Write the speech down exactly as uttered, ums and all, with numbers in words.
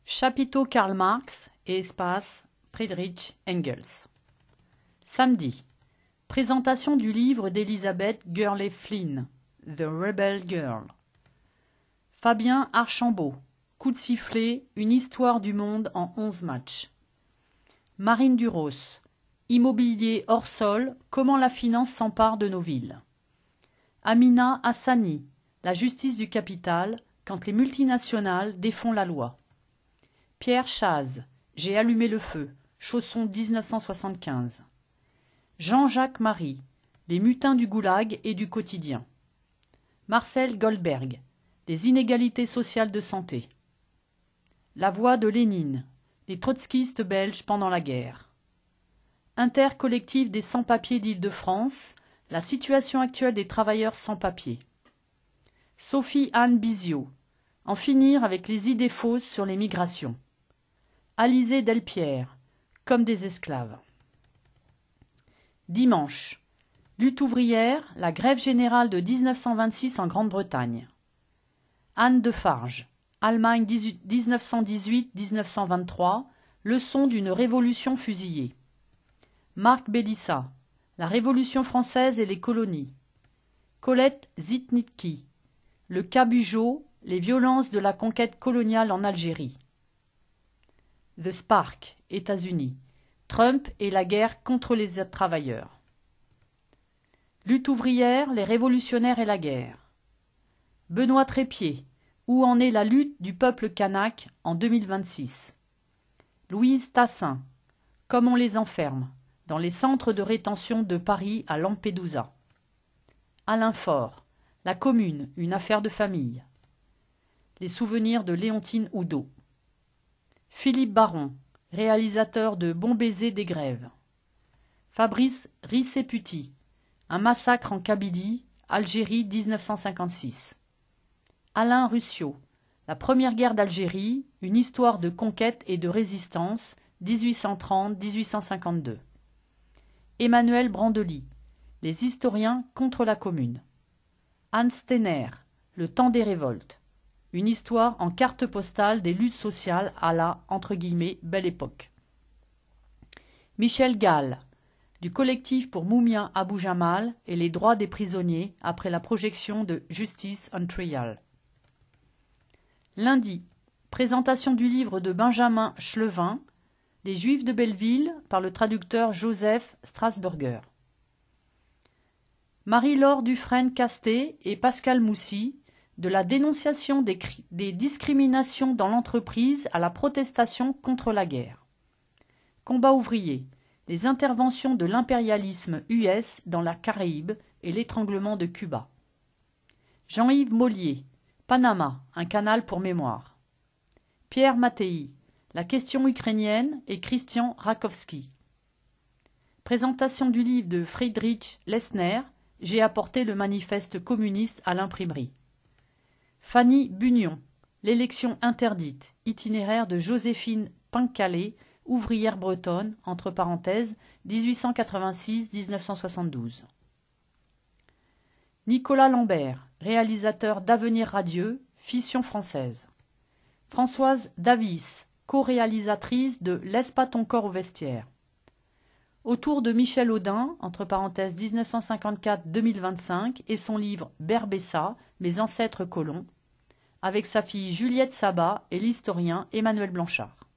Chapiteau Karl Marx et espace Friedrich Engels. Samedi. Présentation du livre d'Elisabeth Gurley-Flynn, The Rebel Girl. Fabien Archambault, Coup de sifflet, une histoire du monde en onze matchs. Marine Duros, Immobilier hors sol, comment la finance s'empare de nos villes. Amina Hassani, La justice du capital, quand les multinationales défont la loi. Pierre Chaz, J'ai allumé le feu, Chausson dix-neuf cent soixante-quinze. Jean-Jacques Marie, Les mutins du goulag et du quotidien. Marcel Goldberg, Les inégalités sociales de santé. La voix de Lénine, Les trotskistes belges pendant la guerre. Intercollectif des sans-papiers d'Île-de-France, La situation actuelle des travailleurs sans-papiers. Sophie-Anne Biziot, En finir avec les idées fausses sur les migrations. Alizée Delpierre, Comme des esclaves. Dimanche. Lutte ouvrière, la grève générale de dix-neuf cent vingt-six en Grande-Bretagne. Anne Defarge, Allemagne dix-neuf cent dix-huit à dix-neuf cent vingt-trois, leçon d'une révolution fusillée. Marc Bélissa, La Révolution française et les colonies. Colette Zitnicki, Le cas Bugeaud, les violences de la conquête coloniale en Algérie. The Spark, États-Unis. Trump et la guerre contre les travailleurs. Lutte ouvrière, les révolutionnaires et la guerre. Benoît Trépied, Où en est la lutte du peuple kanak en deux mille vingt-six. Louise Tassin, Comme on les enferme, dans les centres de rétention de Paris à Lampedusa. Alain Faure, La Commune, une affaire de famille. Les souvenirs de Léontine Oudot. Philippe Baron, réalisateur de Bon baiser des grèves. Fabrice Risseputi, Un massacre en Kabylie, Algérie dix-neuf cent cinquante-six. Alain Rusciot, La première guerre d'Algérie, une histoire de conquête et de résistance, dix-huit cent trente à dix-huit cent cinquante-deux. Emmanuel Brandely, Les historiens contre la Commune. Anne Steiner, Le temps des révoltes. Une histoire en carte postale des luttes sociales à la entre guillemets, belle époque. Michel Gall, du collectif pour Mumia Abu Jamal et les droits des prisonniers après la projection de Justice on Trial. Lundi, présentation du livre de Benjamin Schlevin, Les Juifs de Belleville, par le traducteur Joseph Strasburger. Marie-Laure Dufresne-Castet et Pascal Moussy, de la dénonciation des, des discriminations dans l'entreprise à la protestation contre la guerre. Combat ouvrier, les interventions de l'impérialisme U S dans la Caraïbe et l'étranglement de Cuba. Jean-Yves Mollier, Panama, un canal pour mémoire. Pierre Mattei, La question ukrainienne et Christian Rakowski. Présentation du livre de Friedrich Lessner, J'ai apporté le manifeste communiste à l'imprimerie. Fanny Bugnon, L'élection interdite, itinéraire de Joséphine Pincalé, ouvrière bretonne, entre parenthèses, dix-huit cent quatre-vingt-six à dix-neuf cent soixante-douze. Nicolas Lambert, réalisateur d'Avenir radieux, Fission française. Françoise Davis, co-réalisatrice de Laisse pas ton corps au vestiaire. Autour de Michel Audin, entre parenthèses dix-neuf cent cinquante-quatre à deux mille vingt-cinq, et son livre Berbessa, Mes ancêtres colons, avec sa fille Juliette Sabat et l'historien Emmanuel Blanchard.